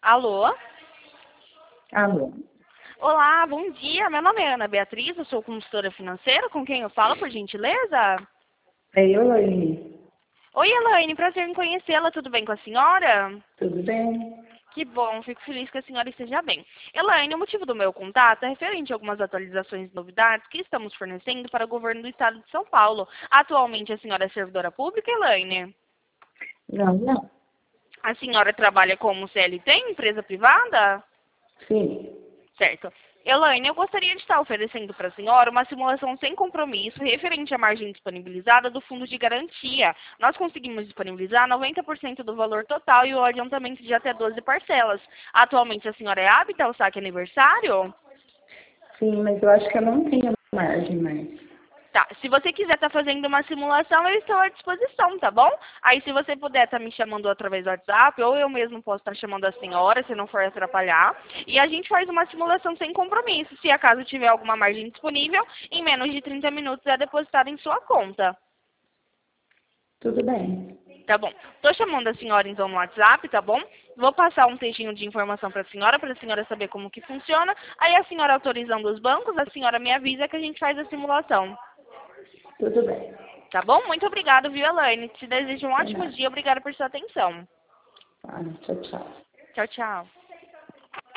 Alô? Alô? Olá, bom dia. Meu nome é Ana Beatriz, eu sou consultora financeira. Com quem eu falo, por gentileza? É eu, Elaine. Oi, Elaine, prazer em conhecê-la. Tudo bem com a senhora? Tudo bem? Que bom, fico feliz que a senhora esteja bem. Elaine, o motivo do meu contato é referente a algumas atualizações e novidades que estamos fornecendo para o governo do estado de São Paulo. Atualmente, a senhora é servidora pública, Elaine? Não. A senhora trabalha como CLT, empresa privada? Sim. Certo. Elaine, eu gostaria de estar oferecendo para a senhora uma simulação sem compromisso referente à margem disponibilizada do fundo de garantia. Nós conseguimos disponibilizar 90% do valor total e o adiantamento de até 12 parcelas. Atualmente, a senhora é apta ao saque aniversário? Sim, mas eu acho que eu não tenho margem mais. Tá, se você quiser estar fazendo uma simulação, eu estou à disposição, tá bom? Aí, se você puder estar me chamando através do WhatsApp, ou eu mesmo posso estar chamando a senhora, se não for atrapalhar, e a gente faz uma simulação sem compromisso. Se acaso tiver alguma margem disponível, em menos de 30 minutos é depositado em sua conta. Tudo bem. Tá bom. Tô chamando a senhora então no WhatsApp, tá bom? Vou passar um textinho de informação para a senhora saber como que funciona. Aí a senhora autorizando os bancos, a senhora me avisa que a gente faz a simulação. Tudo bem. Tá bom? Muito obrigada, viu, Elaine? Te desejo um Sem ótimo nada. dia. Obrigada por sua atenção. Ah, tchau, tchau. Tchau, tchau.